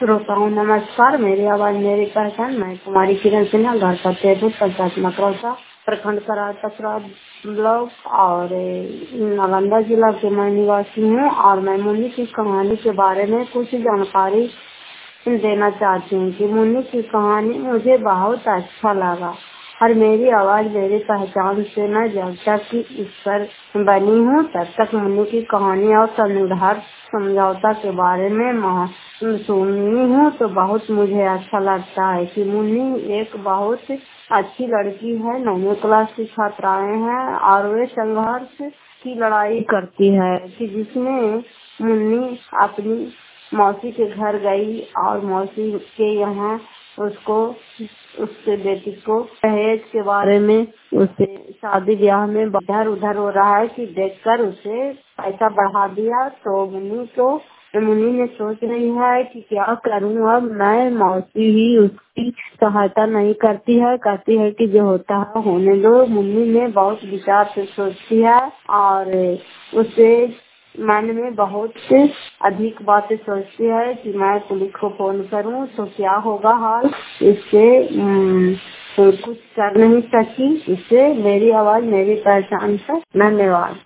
श्रोताओं नमस्कार। मेरी आवाज मेरी पहचान। मैं कुमारी किरण सिन्हा, घर फतेहपुर, पंचायत मकरौसा, प्रखंड करार कचरा ब्लॉक और नालंदा जिला के मैं निवासी हूँ। और मैं मुन्नी की कहानी के बारे में कुछ जानकारी देना चाहती हूँ कि मुन्नी की कहानी मुझे बहुत अच्छा लगा और मेरी आवाज मेरी पहचान से मैं जब तक की इस पर बनी हूँ तब तक मुन्नी की कहानी और संघर्ष समझौता के बारे में सुनी हूँ तो बहुत मुझे अच्छा लगता है कि मुन्नी एक बहुत अच्छी लड़की है। 9वीं क्लास की छात्राएं हैं और वे संघर्ष की लड़ाई करती है कि जिसमें मुन्नी अपनी मौसी के घर गई और मौसी के यहाँ उसके बेटी को दहेज के बारे में उसे शादी ब्याह में इधर उधर हो रहा है कि देखकर उसे पैसा बढ़ा दिया। तो मुन्नी ने सोच रही है कि क्या करूं अब मैं। मौसी ही उसकी सहायता नहीं करती है, कहती है कि जो होता है होने दो। मुन्नी ने बहुत विचार से सोचती है और उसे मन में बहुत अधिक बातें सोचती है कि मैं पुलिस को फोन करूं तो क्या होगा हाल। इससे कुछ कर नहीं सकी। इससे मेरी आवाज मेरी पहचान है। धन्यवाद।